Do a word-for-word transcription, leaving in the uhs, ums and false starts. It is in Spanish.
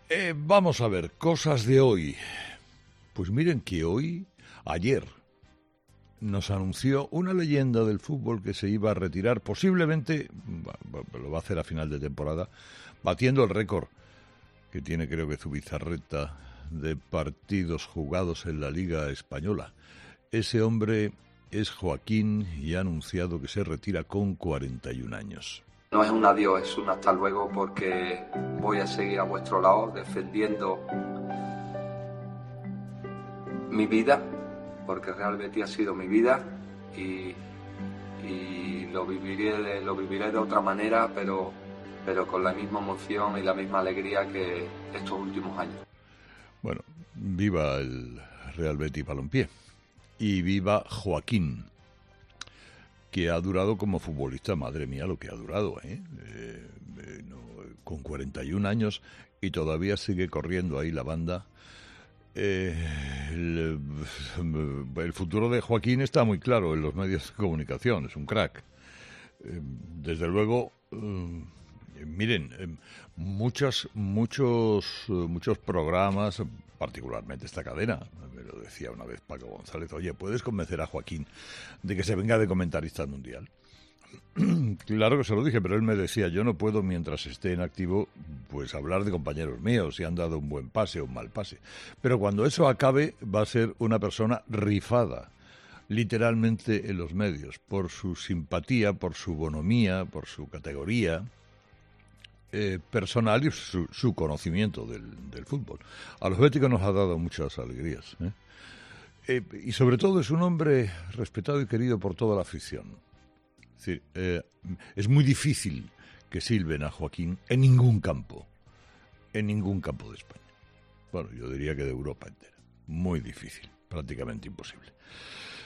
Eh, vamos a ver, cosas de hoy. Pues miren que hoy, ayer, nos anunció una leyenda del fútbol que se iba a retirar, posiblemente, lo va a hacer a final de temporada, batiendo el récord que tiene, creo que Zubizarreta, de partidos jugados en la Liga Española. Ese hombre es Joaquín y ha anunciado que se retira con cuarenta y un años. No es un adiós, es un hasta luego, porque voy a seguir a vuestro lado defendiendo mi vida, porque Real Betis ha sido mi vida y, y lo viviré de, lo viviré de otra manera, pero, pero con la misma emoción y la misma alegría que estos últimos años. Bueno, viva el Real Betis Balompié y viva Joaquín, que ha durado como futbolista, madre mía lo que ha durado, ¿eh? Eh, eh, no, con cuarenta y un años y todavía sigue corriendo ahí la banda. Eh, el, el futuro de Joaquín está muy claro en los medios de comunicación, es un crack. Eh, desde luego, eh, miren, eh, muchos, muchos, eh, muchos programas, particularmente esta cadena, me lo decía una vez Paco González, oye, ¿puedes convencer a Joaquín de que se venga de comentarista al Mundial? Claro que se lo dije, pero él me decía, yo no puedo mientras esté en activo pues hablar de compañeros míos, si han dado un buen pase o un mal pase. Pero cuando eso acabe va a ser una persona rifada, literalmente en los medios, por su simpatía, por su bonomía, por su categoría eh, personal y su, su conocimiento del, del fútbol. A los béticos nos ha dado muchas alegrías, ¿eh? Eh, y sobre todo es un hombre respetado y querido por toda la afición. Es decir, eh, es muy difícil que silben a Joaquín en ningún campo, en ningún campo de España. Bueno, yo diría que de Europa entera. Muy difícil, prácticamente imposible.